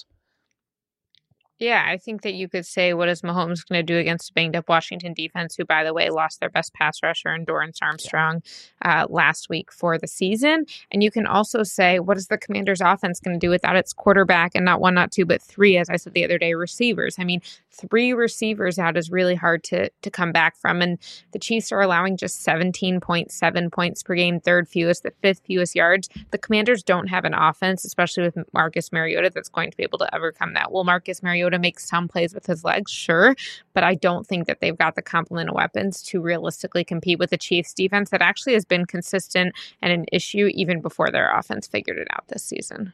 Yeah, I think that you could say, what is Mahomes going to do against a banged-up Washington defense, who, by the way, lost their best pass rusher in Dorrance Armstrong last week for the season? And you can also say, what is the Commanders' offense going to do without its quarterback, and not 1, not 2, but 3, as I said the other day, receivers? I mean, 3 receivers out is really hard to come back from. And the Chiefs are allowing just 17.7 points per game, third fewest, the 5th fewest yards. The Commanders don't have an offense, especially with Marcus Mariota, that's going to be able to overcome that. Will Marcus Mariota make some plays with his legs? Sure. But I don't think that they've got the complement of weapons to realistically compete with the Chiefs defense that actually has been consistent and an issue even before their offense figured it out this season.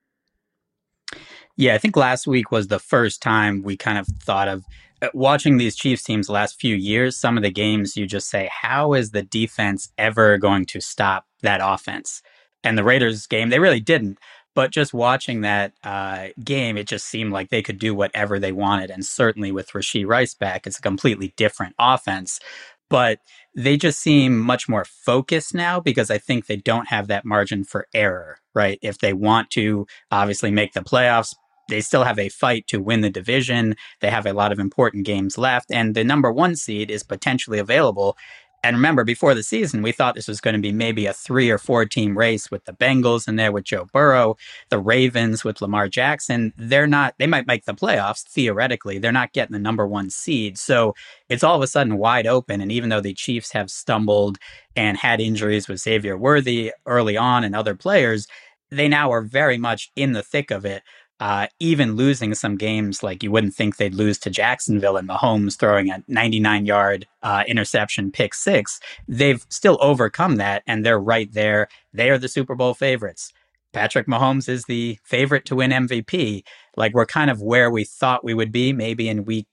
Yeah, I think last week was the first time we kind of thought of watching these Chiefs teams the last few years. Some of the games you just say, how is the defense ever going to stop that offense? And the Raiders game, they really didn't. But just watching that game, it just seemed like they could do whatever they wanted. And certainly with Rashee Rice back, it's a completely different offense. But they just seem much more focused now because I think they don't have that margin for error, right? If they want to obviously make the playoffs, they still have a fight to win the division. They have a lot of important games left. And the number 1 seed is potentially available. And remember, before the season, we thought this was going to be maybe a 3 or 4 team race with the Bengals in there with Joe Burrow, the Ravens with Lamar Jackson. They might make the playoffs theoretically. They're not getting the number 1 seed. So it's all of a sudden wide open. And even though the Chiefs have stumbled and had injuries with Xavier Worthy early on and other players, they now are very much in the thick of it. Even losing some games like you wouldn't think they'd lose to Jacksonville and Mahomes throwing a 99-yard interception pick 6, they've still overcome that, and they're right there. They are the Super Bowl favorites. Patrick Mahomes is the favorite to win MVP. Like, we're kind of where we thought we would be maybe in week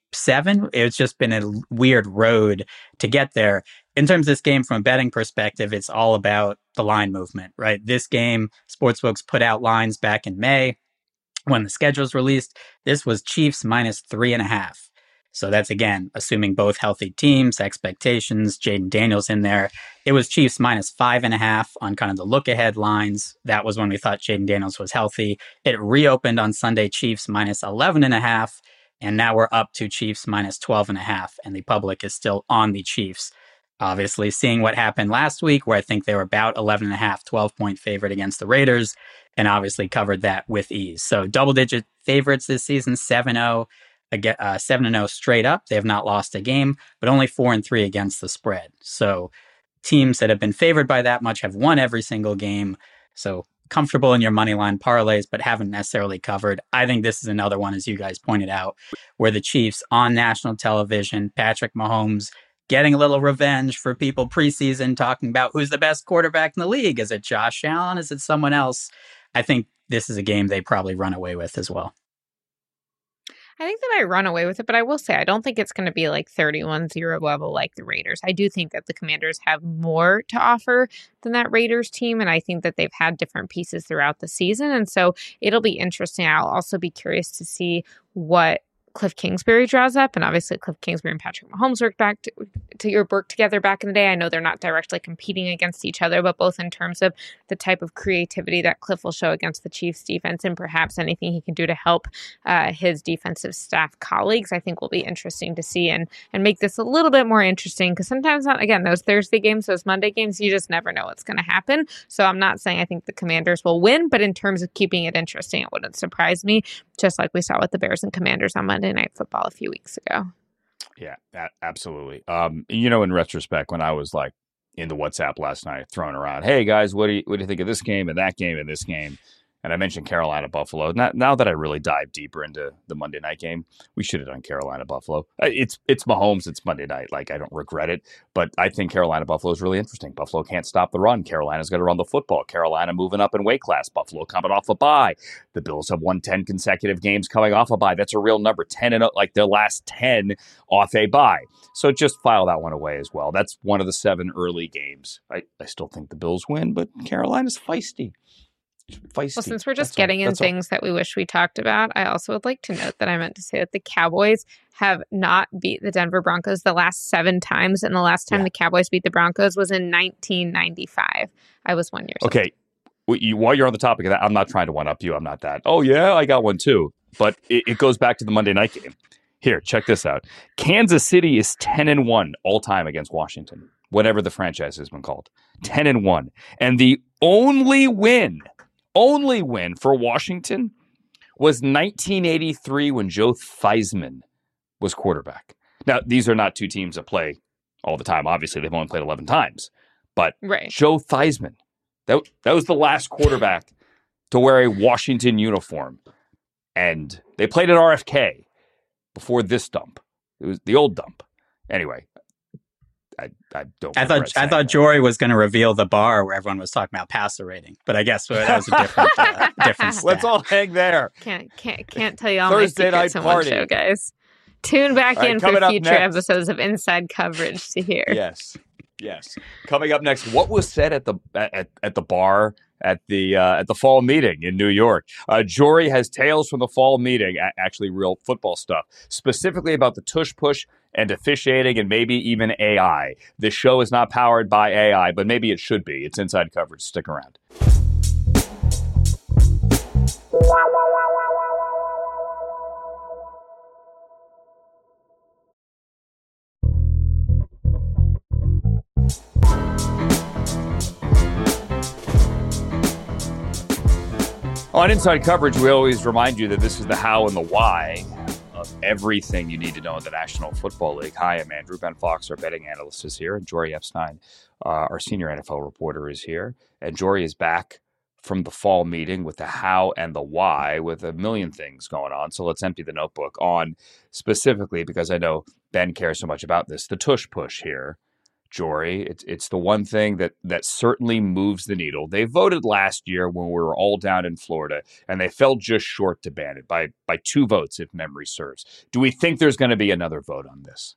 7. It's just been a weird road to get there. In terms of this game, from a betting perspective, it's all about the line movement, right? This game, sportsbooks put out lines back in May when the schedule was released. This was Chiefs minus 3.5. So that's, again, assuming both healthy teams, expectations, Jaden Daniels in there. It was Chiefs minus 5.5 on kind of the look-ahead lines. That was when we thought Jaden Daniels was healthy. It reopened on Sunday, Chiefs minus 11.5, and now we're up to Chiefs minus 12.5, and the public is still on the Chiefs. Obviously, seeing what happened last week, where I think they were about 11.5, 12-point favorite against the Raiders, and obviously covered that with ease. So double-digit favorites this season, 7-0. 7-0 straight up. They have not lost a game, but only 4-3 against the spread. So teams that have been favored by that much have won every single game. So comfortable in your money line parlays, but haven't necessarily covered. I think this is another one, as you guys pointed out, where the Chiefs on national television, Patrick Mahomes getting a little revenge for people preseason talking about who's the best quarterback in the league. Is it Josh Allen? Is it someone else? I think this is a game they probably run away with as well. I think they might run away with it, but I will say I don't think it's going to be like 31-0 level like the Raiders. I do think that the Commanders have more to offer than that Raiders team, and I think that they've had different pieces throughout the season, and so it'll be interesting. I'll also be curious to see what Cliff Kingsbury draws up, and obviously Cliff Kingsbury and Patrick Mahomes work together back in the day. I know they're not directly competing against each other, but both in terms of the type of creativity that Cliff will show against the Chiefs defense and perhaps anything he can do to help his defensive staff colleagues, I think will be interesting to see and make this a little bit more interesting, because sometimes, those Thursday games, those Monday games, you just never know what's going to happen. So I'm not saying I think the Commanders will win, but in terms of keeping it interesting, it wouldn't surprise me, just like we saw with the Bears and Commanders on Monday Night Football a few weeks ago. Yeah, absolutely. In retrospect, when I was like in the WhatsApp last night, throwing around, hey guys, what do you think of this game and that game and this game? And I mentioned Carolina Buffalo. Now that I really dive deeper into the Monday night game, we should have done Carolina Buffalo. It's Mahomes. It's Monday night. Like, I don't regret it, but I think Carolina Buffalo is really interesting. Buffalo can't stop the run. Carolina's going to run the football. Carolina moving up in weight class. Buffalo coming off a bye. The Bills have won 10 consecutive games coming off a bye. That's a real number. 10 like their last 10 off a bye. So just file that one away as well. That's one of the 7 early games. I still think the Bills win, but Carolina's feisty. Well, since we're just getting in things that we wish we talked about, I also would like to note that I meant to say that the Cowboys have not beat the Denver Broncos the last 7 times, and the last time the Cowboys beat the Broncos was in 1995. I was 1 year old. Okay, while you're on the topic of that, I'm not trying to one-up you. I'm not that. Oh, yeah, I got one too. But it goes back to the Monday night game. Here, check this out. Kansas City is 10-1 all-time against Washington, whatever the franchise has been called. 10-1. And the only win for Washington was 1983 when Joe Theismann was quarterback. Now, these are not two teams that play all the time. Obviously, they've only played 11 times. But Joe Theismann, that was the last quarterback to wear a Washington uniform. And they played at RFK before this dump. It was the old dump. Anyway, I thought Jory was going to reveal the bar where everyone was talking about passer rating, but I guess that was a different stat. Let's all hang there. Can't tell you all Thursday my secrets in one show, guys. Tune back in for future episodes of Inside Coverage to hear. Yes. Coming up next, what was said at the bar at the fall meeting in New York? Jory has tales from the fall meeting, actually real football stuff, specifically about the tush push and officiating and maybe even AI. This show is not powered by AI, but maybe it should be. It's Inside Coverage. Stick around. On Inside Coverage, we always remind you that this is the how and the why of everything you need to know in the National Football League. Hi, I'm Andrew. Ben Fox, our betting analyst, is here, and Jory Epstein, our senior NFL reporter, is here. And Jory is back from the fall meeting with the how and the why, with a million things going on. So let's empty the notebook on specifically, because I know Ben cares so much about this, the tush push here. Jory. It's the one thing that certainly moves the needle. They voted last year when we were all down in Florida, and they fell just short to ban it by 2 votes, if memory serves. Do we think there's going to be another vote on this?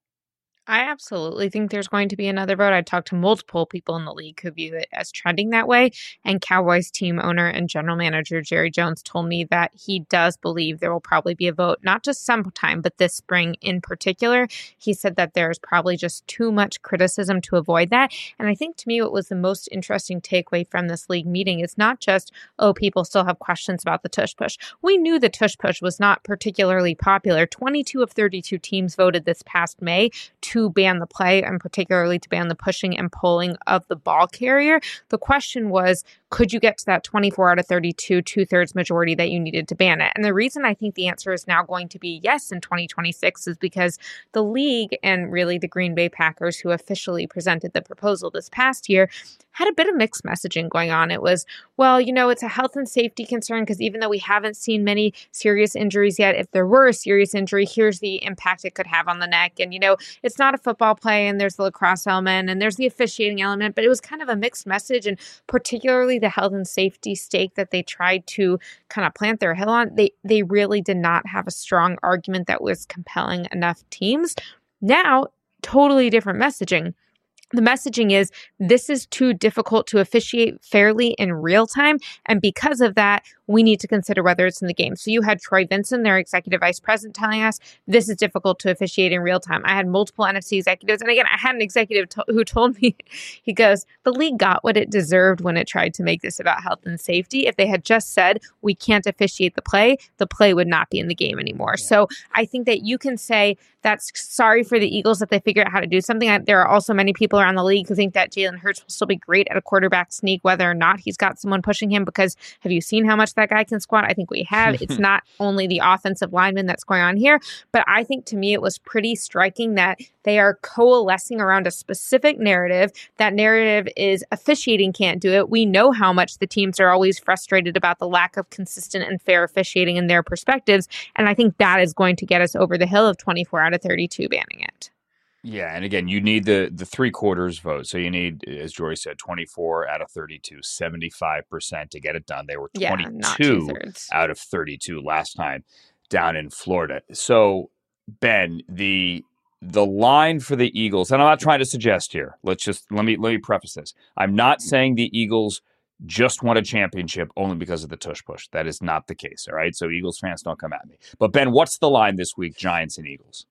I absolutely think there's going to be another vote. I talked to multiple people in the league who view it as trending that way. And Cowboys team owner and general manager Jerry Jones told me that he does believe there will probably be a vote, not just sometime, but this spring in particular. He said that there's probably just too much criticism to avoid that. And I think to me, what was the most interesting takeaway from this league meeting is not just, oh, people still have questions about the tush push. We knew the tush push was not particularly popular. 22 of 32 teams voted this past May to ban the play, and particularly to ban the pushing and pulling of the ball carrier. The question was, could you get to that 24 out of 32, 2/3 majority that you needed to ban it? And the reason I think the answer is now going to be yes in 2026 is because the league, and really the Green Bay Packers, who officially presented the proposal this past year, had a bit of mixed messaging going on. It was, well, it's a health and safety concern because even though we haven't seen many serious injuries yet, if there were a serious injury, here's the impact it could have on the neck. And, it's not a football play, and there's the lacrosse element, and there's the officiating element, but it was kind of a mixed message. And particularly the health and safety stake that they tried to kind of plant their hill on, they really did not have a strong argument that was compelling enough teams. Now, totally different messaging. The messaging is, this is too difficult to officiate fairly in real time. And because of that, we need to consider whether it's in the game. So you had Troy Vincent, their executive vice president, telling us this is difficult to officiate in real time. I had multiple NFC executives. And again, I had an executive who told me, he goes, the league got what it deserved when it tried to make this about health and safety. If they had just said, we can't officiate the play would not be in the game anymore. Yeah. So I think that you can say that's sorry for the Eagles that they figure out how to do something. There are also many people around the league who think that Jalen Hurts will still be great at a quarterback sneak, whether or not he's got someone pushing him, because have you seen how much that guy can squat? I think we have. It's not only the offensive lineman that's going on here, but I think to me it was pretty striking that they are coalescing around a specific narrative. That narrative is officiating can't do it. We know how much the teams are always frustrated about the lack of consistent and fair officiating in their perspectives. And I think that is going to get us over the hill of 24 out of 32 banning it. Yeah, and again, you need the 3/4 vote. So you need, as Jory said, 24 out of 32, 75% to get it done. They were 22 out of 32 last time down in Florida. So, Ben, the line for the Eagles, and I'm not trying to suggest here. Let me preface this. I'm not saying the Eagles just won a championship only because of the tush push. That is not the case, all right? So Eagles fans, don't come at me. But Ben, what's the line this week, Giants and Eagles?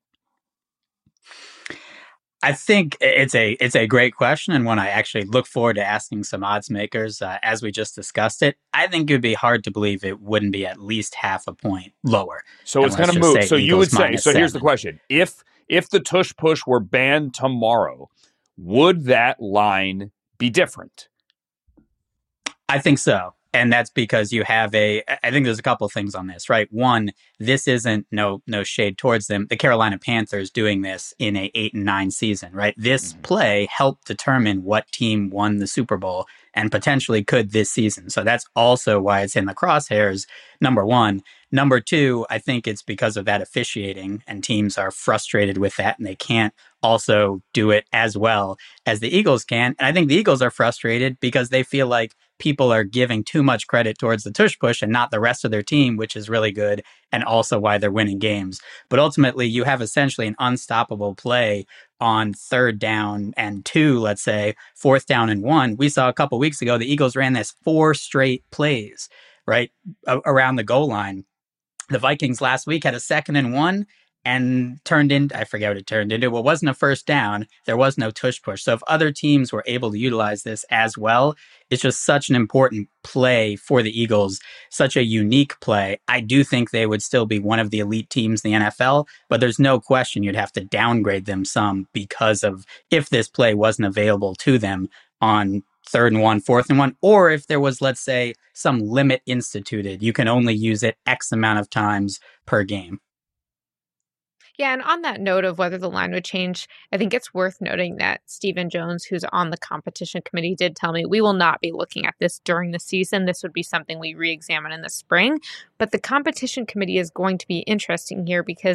I think it's a great question, and one I actually look forward to asking some odds makers as we just discussed it. I think it would be hard to believe it wouldn't be at least half a point lower. So it's going to move. So you would say, so here's the question. If the tush push were banned tomorrow, would that line be different? I think so. And that's because you have I think there's a couple of things on this, right? One, this isn't no shade towards them. The Carolina Panthers doing this in a 8-9 season, right? This play helped determine what team won the Super Bowl and potentially could this season. So that's also why it's in the crosshairs, number one. Number two, I think it's because of that officiating, and teams are frustrated with that, and they can't also do it as well as the Eagles can. And I think the Eagles are frustrated because they feel like people are giving too much credit towards the tush push and not the rest of their team, which is really good, and also why they're winning games. But ultimately, you have essentially an unstoppable play on 3rd down and 2, let's say, 4th down and 1. We saw a couple weeks ago, the Eagles ran this 4 straight plays, right, around the goal line. The Vikings last week had a 2nd and 1 and I forget what it turned into. Well, it wasn't a 1st down. There was no tush push. So if other teams were able to utilize this as well, it's just such an important play for the Eagles, such a unique play. I do think they would still be one of the elite teams in the NFL, but there's no question you'd have to downgrade them some because of if this play wasn't available to them on 3rd and 1, 4th and 1, or if there was, let's say, some limit instituted, you can only use it X amount of times per game. Yeah, and on that note of whether the line would change, I think it's worth noting that Stephen Jones, who's on the competition committee, did tell me we will not be looking at this during the season. This would be something we re-examine in the spring. But the competition committee is going to be interesting here because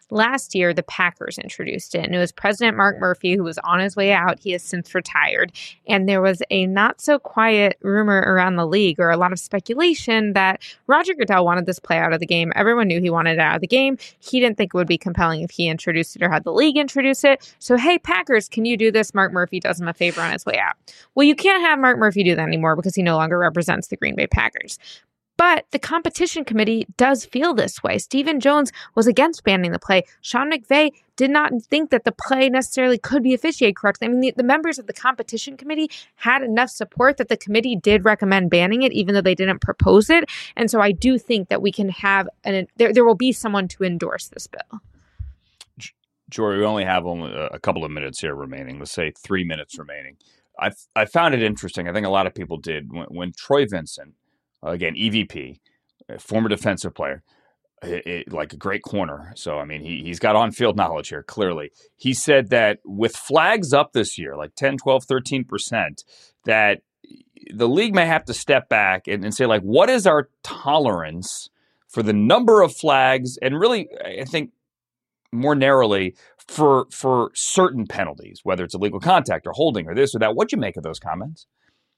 Last year, the Packers introduced it, and it was President Mark Murphy who was on his way out. He has since retired. And there was a not-so-quiet rumor around the league, or a lot of speculation, that Roger Goodell wanted this play out of the game. Everyone knew he wanted it out of the game. He didn't think it would be compelling if he introduced it or had the league introduce it. So, hey, Packers, can you do this? Mark Murphy does him a favor on his way out. Well, you can't have Mark Murphy do that anymore because he no longer represents the Green Bay Packers. But the competition committee does feel this way. Stephen Jones was against banning the play. Sean McVay did not think that the play necessarily could be officiated correctly. I mean, the members of the competition committee had enough support that the committee did recommend banning it, even though they didn't propose it. And so I do think that we can have, there will be someone to endorse this bill. Jory, we only have a couple of minutes here remaining. Let's say 3 minutes remaining. I found it interesting. I think a lot of people did when Troy Vincent, again, EVP, former defensive player, like a great corner. So, I mean, he's got on-field knowledge here, clearly. He said that with flags up this year, like 10, 12, 13%, that the league may have to step back and say, like, what is our tolerance for the number of flags? And really, I think, more narrowly, for certain penalties, whether it's illegal contact or holding or this or that. What'd you make of those comments?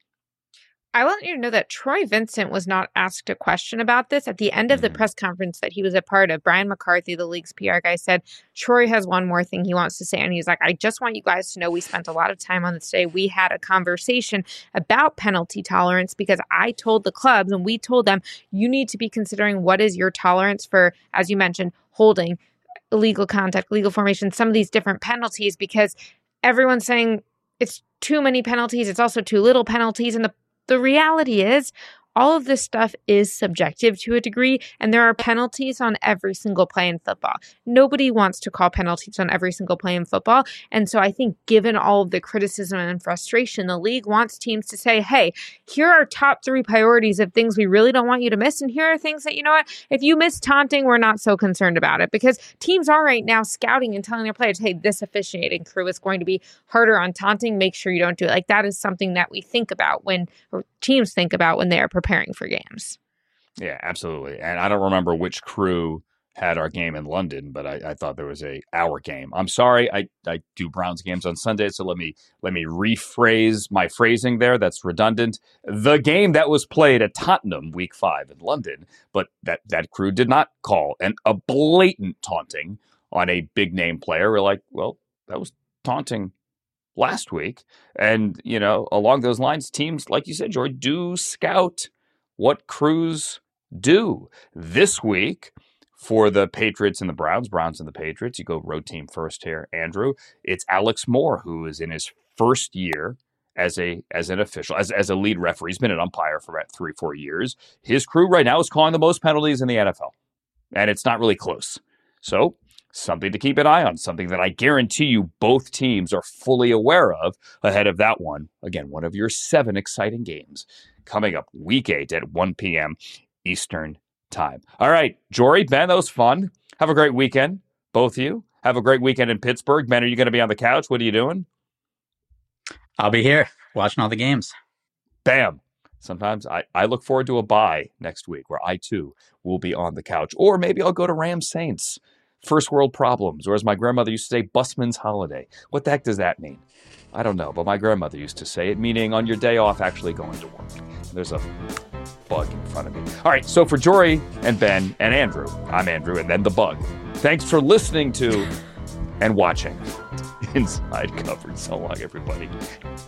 I want you to know that Troy Vincent was not asked a question about this. At the end of the press conference that he was a part of, Brian McCarthy, the league's PR guy, said, Troy has one more thing he wants to say. And he's like, I just want you guys to know we spent a lot of time on this today. We had a conversation about penalty tolerance because I told the clubs and we told them, you need to be considering what is your tolerance for, as you mentioned, holding, illegal contact, legal formation, some of these different penalties, because everyone's saying it's too many penalties. It's also too little penalties. And the reality is all of this stuff is subjective to a degree, and there are penalties on every single play in football. Nobody wants to call penalties on every single play in football. And so I think given all of the criticism and frustration, the league wants teams to say, hey, here are top 3 priorities of things we really don't want you to miss. And here are things that, you know what, if you miss taunting, we're not so concerned about it, because teams are right now scouting and telling their players, hey, this officiating crew is going to be harder on taunting. Make sure you don't do it. Like, that is something that we think about or teams think about when they are preparing for games. Yeah, absolutely. And I don't remember which crew had our game in London, but I thought there was our game. I'm sorry, I do Browns games on Sunday, so let me rephrase my phrasing there. That's redundant. The game that was played at Tottenham week 5 in London, but that crew did not call a blatant taunting on a big name player. We're like, well, that was taunting last week. And, you know, along those lines, teams, like you said, Jory, do scout what crews do. This week, for the Patriots and the Browns and the Patriots, you go road team first here, Andrew. It's Alex Moore, who is in his first year as an official, as a lead referee. He's been an umpire for about 3-4 years. His crew right now is calling the most penalties in the NFL, and it's not really close. So, something to keep an eye on, something that I guarantee you both teams are fully aware of ahead of that one. Again, one of your 7 exciting games coming up week 8 at 1 p.m. Eastern time. All right, Jory, Ben, that was fun. Have a great weekend, both of you. Have a great weekend in Pittsburgh. Ben, are you going to be on the couch? What are you doing? I'll be here watching all the games. Bam. Sometimes I look forward to a bye next week where I, too, will be on the couch. Or maybe I'll go to Rams Saints. First world problems, or as my grandmother used to say, busman's holiday. What the heck does that mean? I don't know, but my grandmother used to say it, meaning on your day off actually going to work. There's a bug in front of me. All right, so for Jory and Ben and Andrew, I'm Andrew, and then the bug. Thanks for listening to and watching Inside Coverage. So long, everybody.